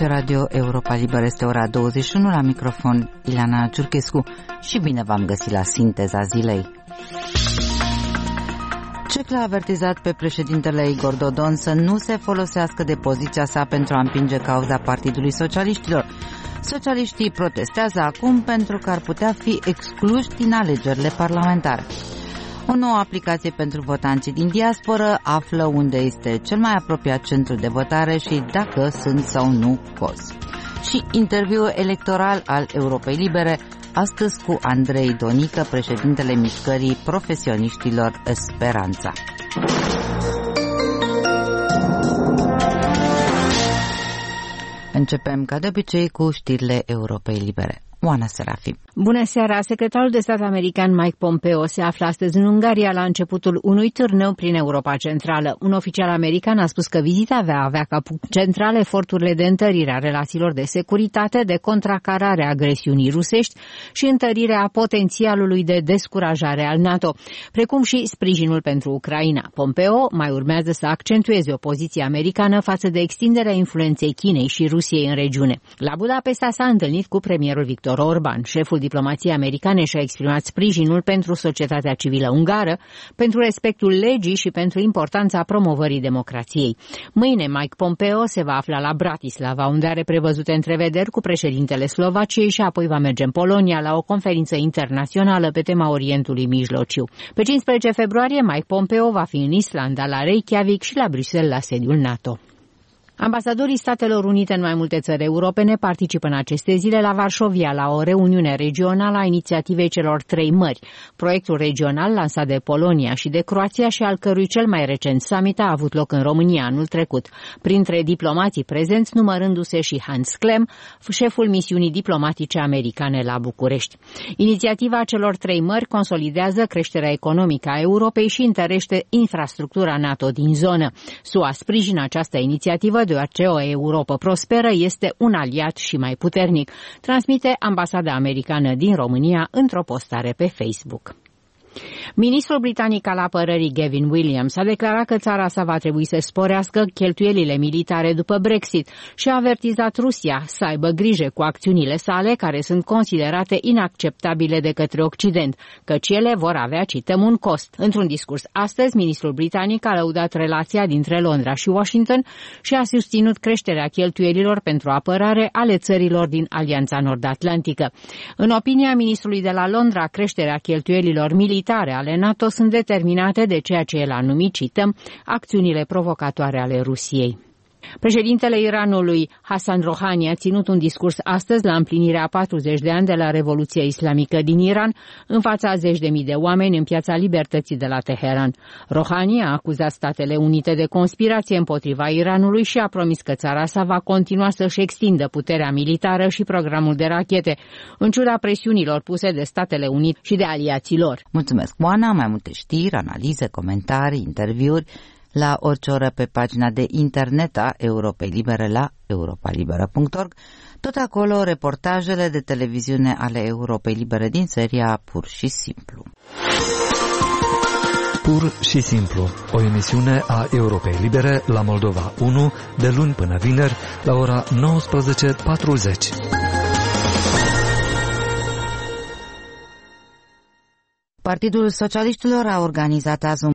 Aici Radio Europa Liberă, este ora 21, la microfon Ileana Ciurchescu și bine v-am găsit la Sinteza Zilei. CEC l-a avertizat pe președintele Igor Dodon să nu se folosească de poziția sa pentru a împinge cauza Partidului Socialiștilor. Socialiștii protestează acum pentru că ar putea fi excluși din alegerile parlamentare. O nouă aplicație pentru votanții din diasporă află unde este cel mai apropiat centru de votare și dacă sunt sau nu cozi. Și interviul electoral al Europei Libere, astăzi cu Andrei Donică, președintele mișcării profesioniștilor Speranța. Începem ca de obicei cu știrile Europei Libere. Oana Serafim. Bună seara! Secretarul de stat american Mike Pompeo se află astăzi în Ungaria la începutul unui turneu prin Europa Centrală. Un oficial american a spus că vizita va avea ca punct central eforturile de întărire a relațiilor de securitate, de contracarare a agresiunii rusești și întărirea potențialului de descurajare al NATO, precum și sprijinul pentru Ucraina. Pompeo mai urmează să accentueze opoziția americană față de extinderea influenței Chinei și Rusiei în regiune. La Budapesta s-a întâlnit cu premierul Victor Orban. Șeful diplomației americane și-a exprimat sprijinul pentru societatea civilă ungară, pentru respectul legii și pentru importanța promovării democrației. Mâine Mike Pompeo se va afla la Bratislava, unde are prevăzute întrevederi cu președintele Slovaciei și apoi va merge în Polonia la o conferință internațională pe tema Orientului Mijlociu. Pe 15 februarie Mike Pompeo va fi în Islanda, la Reykjavik și la Bruxelles, la sediul NATO. Ambasadorii Statelor Unite în mai multe țări europene participă în aceste zile la Varșovia la o reuniune regională a inițiativei celor 3 mări, proiectul regional lansat de Polonia și de Croația și al cărui cel mai recent summit a avut loc în România anul trecut, printre diplomații prezenți numărându-se și Hans Klem, șeful misiunii diplomatice americane la București. Inițiativa celor 3 mări consolidează creșterea economică a Europei și întărește infrastructura NATO din zonă. SUA sprijină această inițiativă deoarece o Europă prosperă este un aliat și mai puternic, transmite ambasada americană din România într-o postare pe Facebook. Ministrul britanic al apărării Gavin Williams a declarat că țara sa va trebui să sporească cheltuielile militare după Brexit și a avertizat Rusia să aibă grijă cu acțiunile sale care sunt considerate inacceptabile de către Occident, căci ele vor avea, cităm, un cost. Într-un discurs astăzi, ministrul britanic a lăudat relația dintre Londra și Washington și a susținut creșterea cheltuielilor pentru apărare ale țărilor din Alianța Nord-Atlantică. În opinia ministrului de la Londra, creșterea cheltuielilor militare ale NATO sunt determinate de ceea ce el a numit, cităm, acțiunile provocatoare ale Rusiei. Președintele Iranului, Hassan Rouhani, a ținut un discurs astăzi la împlinirea 40 de ani de la Revoluția Islamică din Iran, în fața 10.000 de oameni în Piața Libertății de la Teheran. Rouhani a acuzat Statele Unite de conspirație împotriva Iranului și a promis că țara sa va continua să-și extindă puterea militară și programul de rachete, în ciuda presiunilor puse de Statele Unite și de aliații lor. Mulțumesc, Oana. Mai multe știri, analize, comentarii, interviuri la orice oră pe pagina de internet a Europei Libere la europalibera.org. Tot acolo reportajele de televiziune ale Europei Libere din seria Pur și Simplu. Pur și Simplu, o emisiune a Europei Libere la Moldova 1, de luni până vineri, la ora 19:40. Partidul Socialiștilor a organizat azi un